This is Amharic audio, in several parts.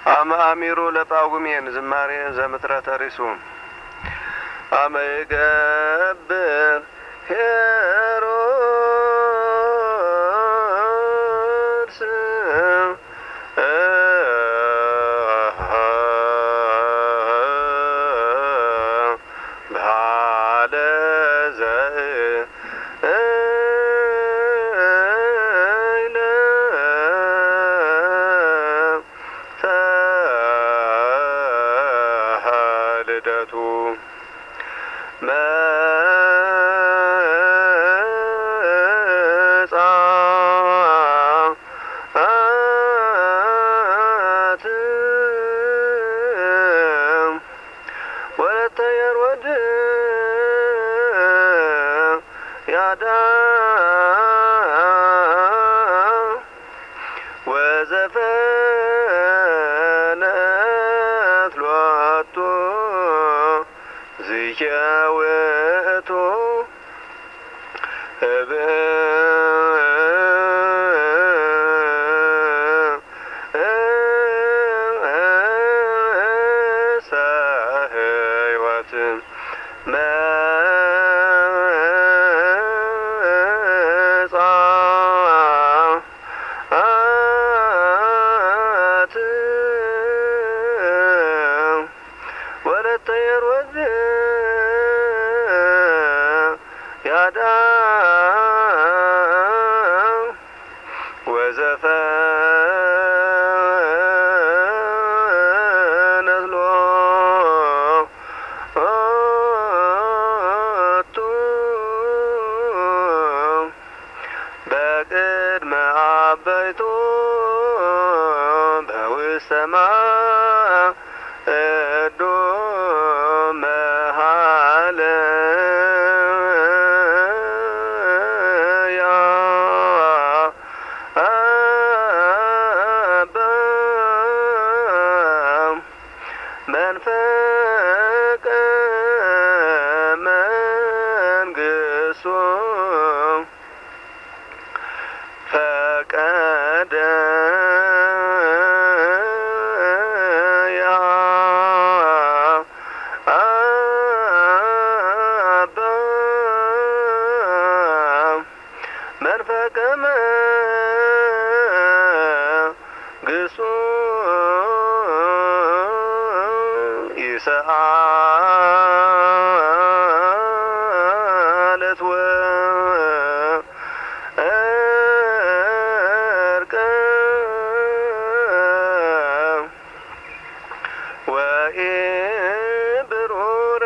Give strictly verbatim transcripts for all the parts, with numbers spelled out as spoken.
አማሚሩ ለጳጉሜን ዝማሬ ዘምትረተ ሪሱ አመይገብር ሄሮድስ ባለ ልደቱ መጻአት ወለተ የሮድ ያዳ ወዘፈነት ሎቱ ዝየውእቱ እብእሰ ሕይወት መጻአት ወለተ የሮድ ያዳ ወዘፈነት ሎቱ በቅድመ አበይቱ በውስተ ማእዱ መሃለያ አበ መንፈቀ መንግሥቱ ፈቀደ አበ መንፈቀ መንግሥቱ ይሰአለት ወእርቀ ወኢብሩረ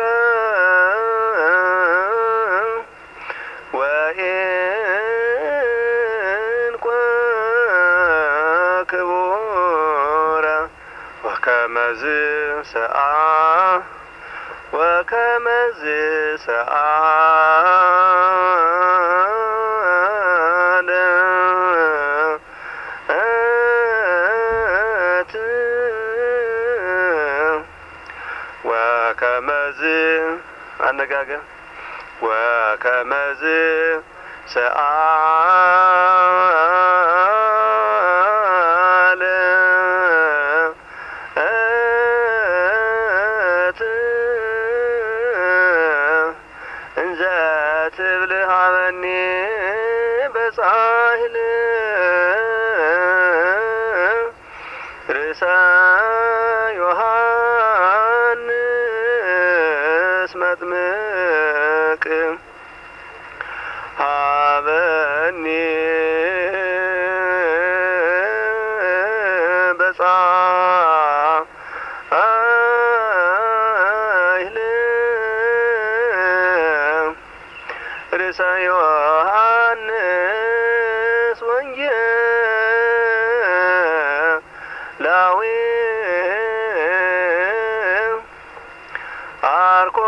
ወኢንቈ ክቡረ ወከመዝ ሰአ ወከመዝ ሰአለ እት ወከመዝ አነጋገር ወከመዝ ሰአለ እት እንዘ ትብል ሀበኒ በጻሕል ርእሰ ዮሐንስ መጥምቅ ሀበኒ በጻሕል ርእሰ ዮሐንስ ወንጌላዊ አርኮ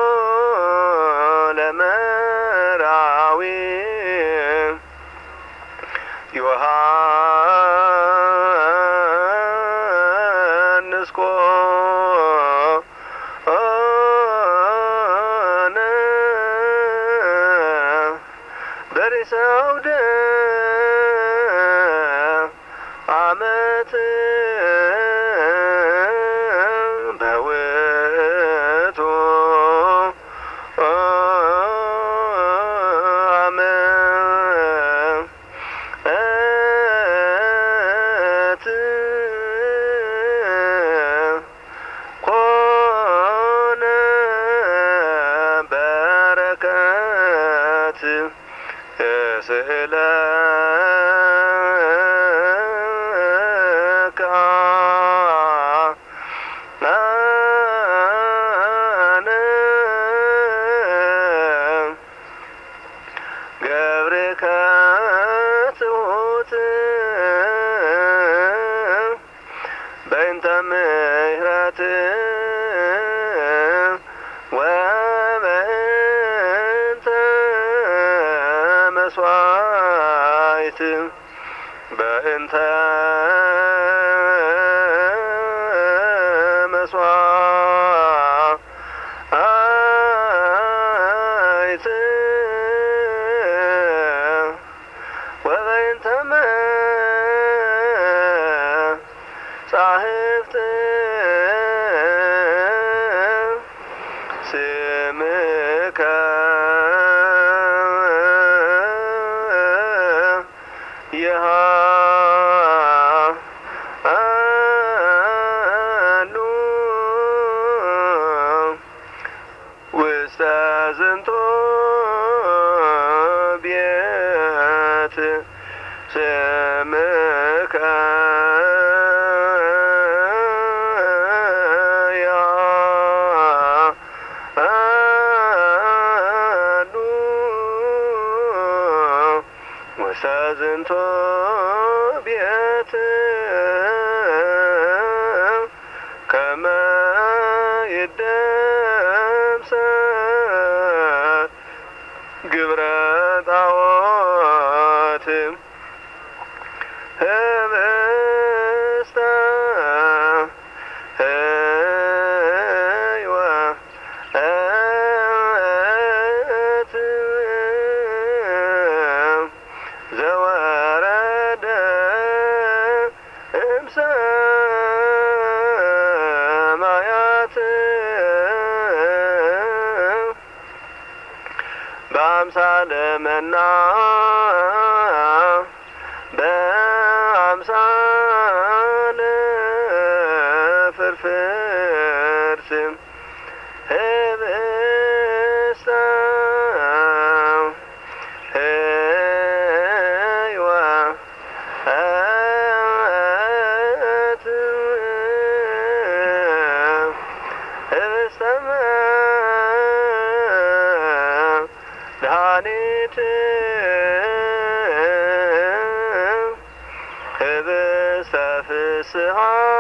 ለመራዊ ዮሐንስ ኮነ በርእሰ አውደ ዓመት ወስእለከ አነ ገብርከ ትሑት በእንተ ምሕረት ወበእንተ መስዋዕት በእንተ መስዋዕት ወበእንተ መጻሕፍት ስምከ ይሃሉ ውስተ ዝንቱ ቤት ስምከ ይሃሉ ውስተ ዝንቱ ቤት ከመ ይደምሰስ ግብረ ጣዖት ህብስተ ሕይወት ዘወረደ እምሰማያት በአምሳለ መና በአምሳለ ፍርፍር ስም ህብስተ ሕይወት ህብስተ መድኃኒት ህብስተ ፍስሐ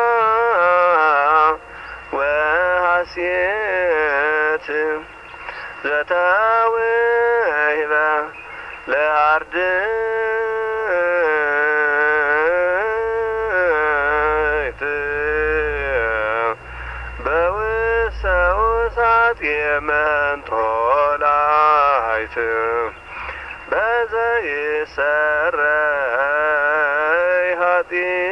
ወሐሴት ዘተውህበ ለአርድእት በውስተ ውሳት የመንጦላይት በዘይሰረይ ኃጢአት